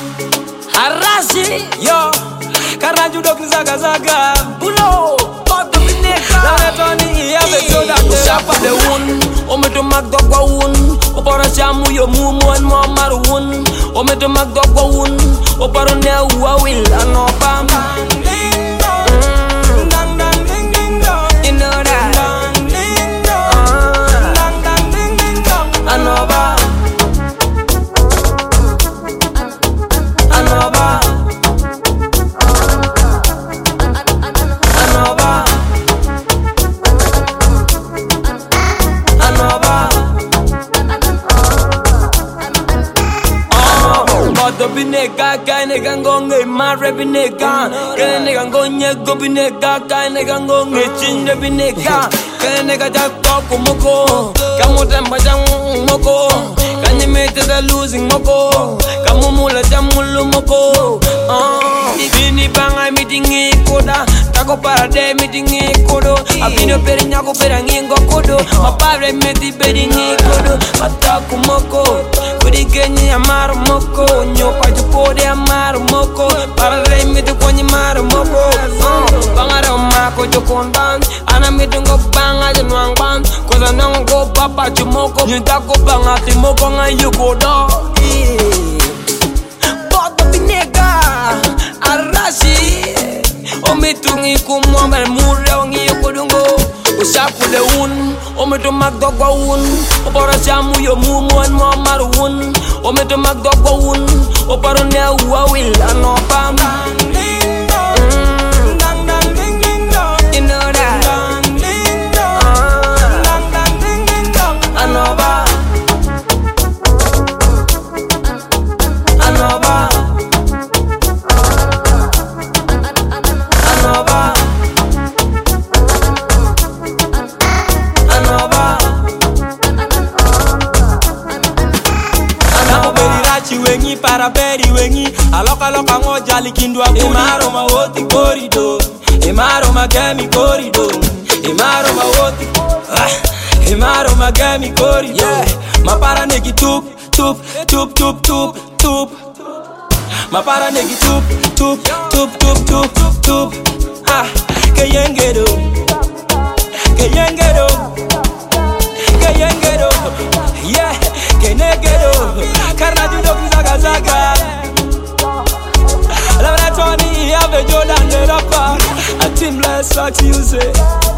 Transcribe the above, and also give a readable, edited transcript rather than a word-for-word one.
Arashi, yo. Karena judok ni zaga-zaga. Bulo, bottom bineka. Lana Tony, yabe joda. Ushapa de un, ometo magdogwa un. Opara shamu yo mumu en mo maru un. Ometo magdogwa un. Oparo ne uwa will anopa. You know that. Anova. Anova. Anova. Anova. Bodo bineka, kai nega ngonge mare bineka, kai nega ngonye go bineka, kai nega ngonge chinje bineka, kai nega jakko kumoko, kamuta mbajang moko, kanye mete da losing moko, kamumula jamulu moko. Bini banga meeting koda, tako parade meeting kodo, abino pere nyako pere ngingo kodo, mapare meti pere kodo, mataku moko, kudi kenye amaro moko, nyopa jupode amaro moko, parade meti kwenye maro moko, bangare mako jokondan, ana meti ngo banga jenwang ban, koza nango go papa jumoko, nyutako banga timoko nga yukodo. Arashi, ometungi kumwamba mure wangi yokodungo. Ushapule un, ometo magdogwa un. Opara shamu yo mumu en mo maru un. Ometo magdogwa un, oparo ne uwa will anopa. You know that. Anova. Anova. Anova. Anova. Anova beri rachi wengi para beri wengi aloka loka ngoja likindwa kuni Imaro mawoti korido Imaro magami korido Imaro mawoti Imaro magami korido Mapara negi tup tup tup tup tup tup Mapara negi tup tup tup tup tup tup Kayengero Kayengero Kayengero Yeah Kenegero Karna judok zaga zaga Lana Tony yabe Jordan the rapper A team bless what you say